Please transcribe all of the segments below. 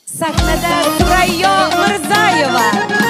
Sahnada Surayyo Mirzayeva.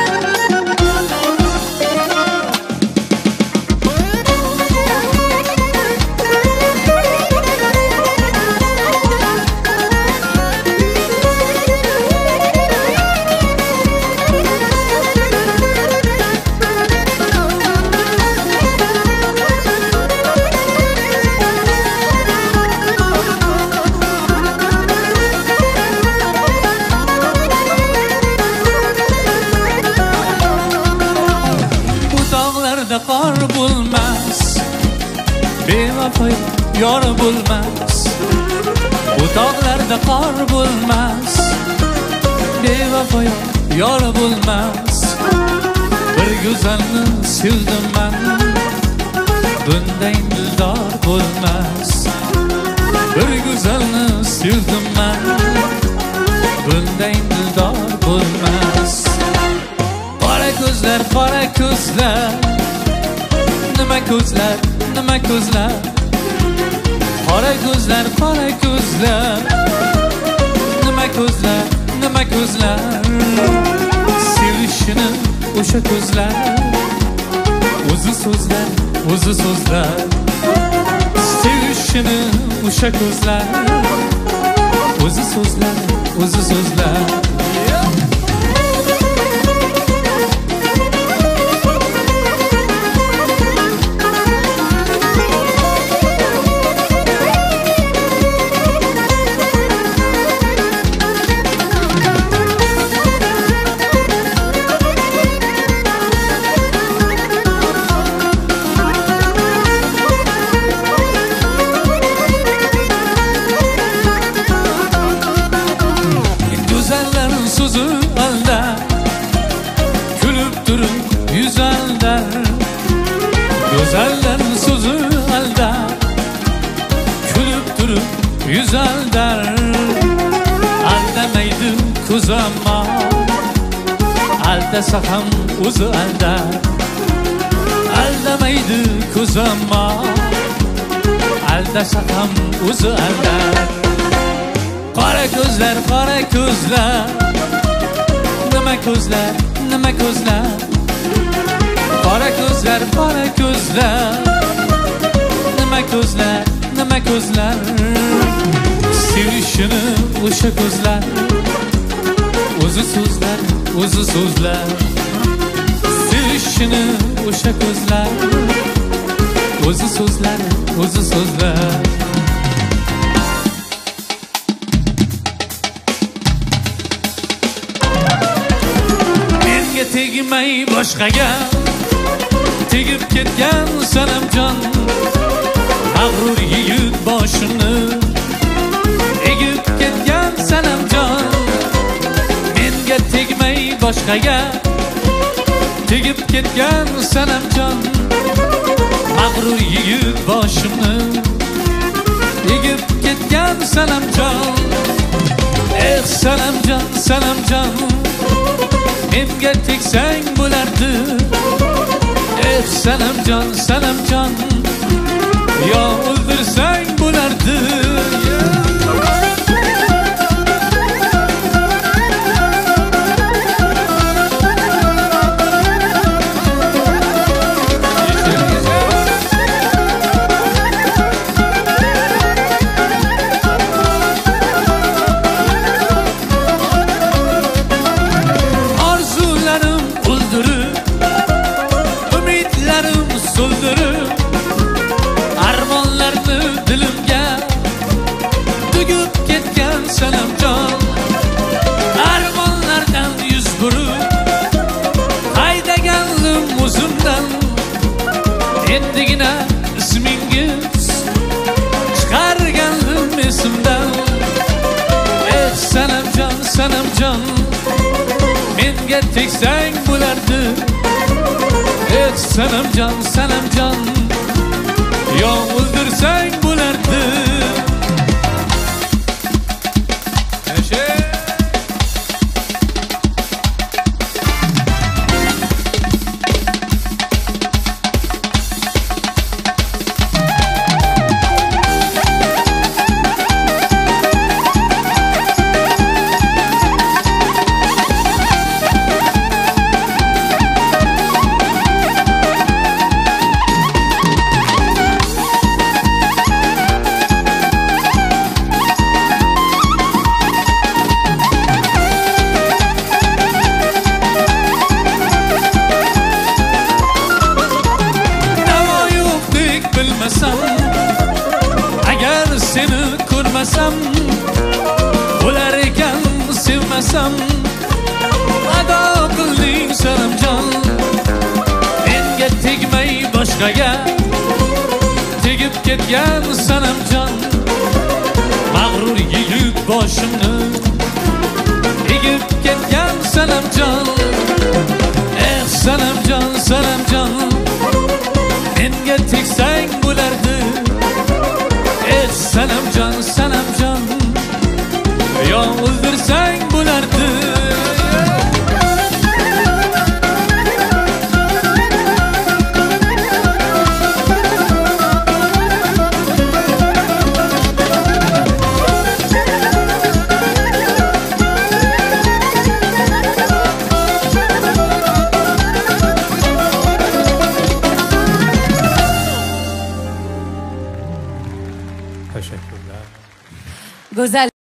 Qor bo'lmas, bevafo yor bo'lmas. Bu tog'larda qor bo'lmas, bevafo yor bo'lmas. Bir go'zalni sevdim men, bunday dildor bo'lmas. Bir go'zalni sevdim men, bunday dildor bo'lmas. Qora ko'zlar, qora ko'zlar, nima ko'zlar, nima ko'zlar. Qora ko'zlar, qora ko'zlar, nima ko'zlar, nima ko'zlar. Sevishini o'sha ko'zlar, o'zi so'zlar, o'zi so'zlar. Sevishini o'sha ko'zlar, o'zi so'zlar, o'zi so'zlar. Güzellerin sözü elde, külüp durup yüz aldar. Aldemeydi kız ama, aldese ham o'zi aldar. Aldemeydi kız ama, aldese ham o'zi aldar. Qora ko'zlar, qora ko'zlar, nima ko'zlar, nima ko'zlar. Qora ko'zlar, qora ko'zlar, nima ko'zlar, nima ko'zlar. Sevishini o'sha ko'zlar, o'zi so'zlar, o'zi so'zlar. Sevishini o'sha ko'zlar, o'zi so'zlar, o'zi so'zlar. Menga tegmay boshqaga tegib ketgan sanamjon, mag'rur yigit boshini egib ketgan sanamjon. Menga tegmay boshqaga tegib ketgan sanamjon, mag'rur yigit boshini egib ketgan sanamjon. Eh sanamjon, sanamjon, menga tegsang bo'lardi. Eh sanamjon, sanamjon, yo o'ldirsang bo'lardi. Orzularim o'ldirib, umidlarim so'ldirib, armonlarni dilimga tugib ketgan sanamjon. Armonlardan yuz burib haydagandim o'zimdan. Endigina ismingiz chiqargandim esimdan. Eh sanamjon, sanamjon, menga tegsang bo'lardi. Eh sanamjon, sanamjon, yo o'ldirsang bo'lardi. sanamjon, ado qilding sanamjon. Menga tegmay boshqaga tegib ketgan sanamjon. Mag'rur yigit boshimni egib ketgan sanamjon. Sanamjon, sanamjon, menga tegsang bo'lardi. Sanamjon, sanamjon, yo o'ldirsang bo'lardi. Teşekkürler. Güzel.